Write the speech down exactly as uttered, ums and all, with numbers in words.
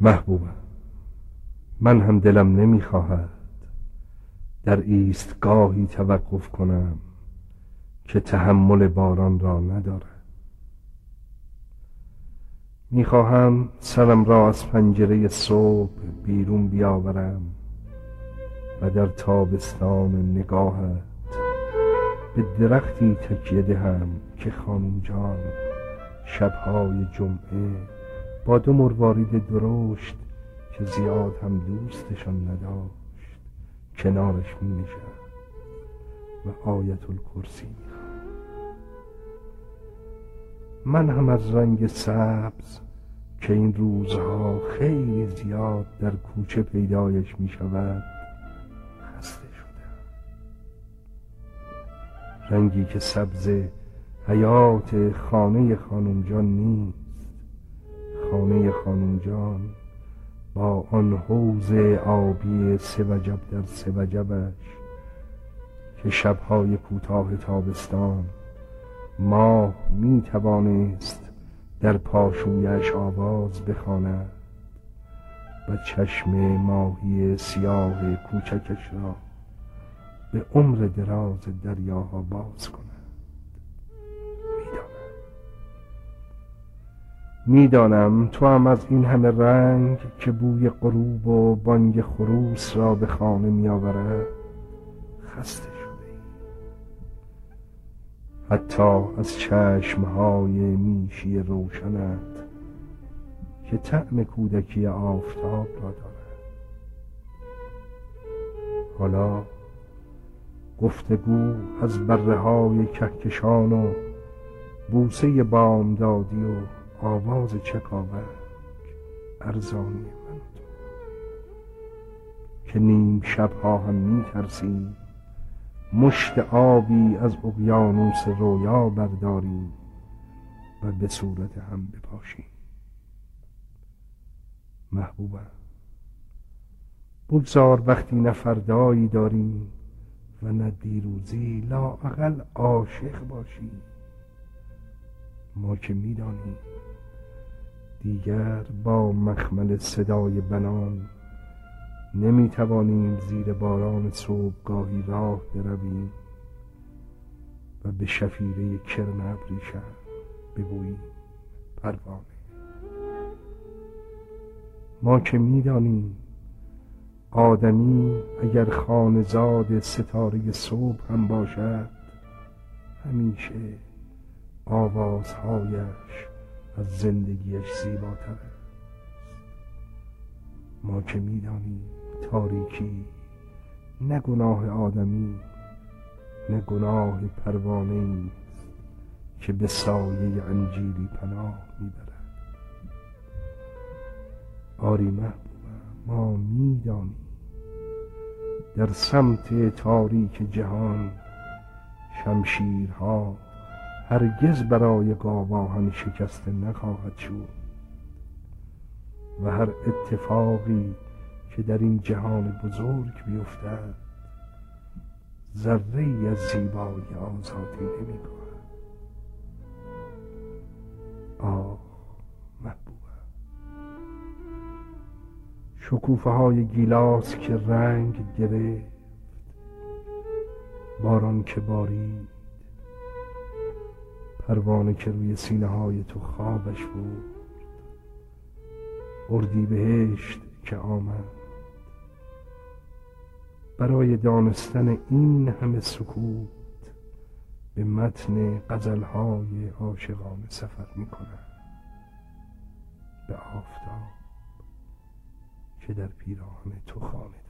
محبوبم، من هم دلم نمیخواهد در ایستگاهی توقف کنم که تحمل باران را ندارد. میخواهم سرم را از پنجره صبح بیرون بیاورم و در تابستان نگاهت به درختی تکیه دهم که خانم جان شبهای جمعه با دو مروارید درشت که زیاد هم دوستشان نداشت کنارش می نشست و آیت الکرسی می خواند. من هم از رنگ سبز که این روزها خیلی زیاد در کوچه پیدایش می شود خسته شدم. رنگی که سبز حیات خانه خانم جان نیست. خانه خانم جان با آن حوض آبی سه وجب در سه وجبش که شبهای کوتاه تابستان ماه می توانست در پاشویش آواز بخواند و چشم ماهی سیاه کوچکش را به عمر دراز دریاها باز کند. میدانم تو هم از این همه رنگ که بوی غروب و بانگ خروس را به خانه می آورد خسته شده ای. حتی از چشمهای میشی روشنت که طعم کودکی آفتاب را دارد. حالا گفتگو از بره های کهکشان و بوسه بامدادی و آواز چکاوک ارزانی من تو که نیم شبها هم می ترسیم مشت آبی از اقیانوس رویا برداریم و به صورت هم بپاشیم. محبوبم، بگذار وقتی نه فردایی داریم و نه دیروزی لااقل عاشق باشیم. ما که می دانیم دیگر با مخمل صدای بنان نمی توانیم زیر باران صبحگاهی راه برویم و به شفیره کرم ابریشم بگوییم پروانه. ما که می دانیم آدمی اگر خانه‌زاد ستاره صبح هم باشد همیشه آوازهایش از زندگیش زیباتر است. ما که می‌دانیم تاریکی نه گناه آدمی نه گناه پروانه‌ای است که به سایه انجیلی پناه می‌برد. آری محبوبم، ما می‌دانیم در سمت تاریک جهان شمشیرها هرگز برای گاواهن شکسته نخواهد شد و هر اتفاقی که در این جهان بزرگ بیفتد ذره‌ای از زیبایی آزادی نمی کند. آه محبوبم، شکوفه های گیلاس که رنگ گرفت، باران که بارید، پروانه که روی سینه های تو خوابش بود، اردیبهشت که آمد. برای دانستن این همه سکوت به متن غزلهای عاشقانه سفر می کنم به آفتاب که در پیراهن تو خانه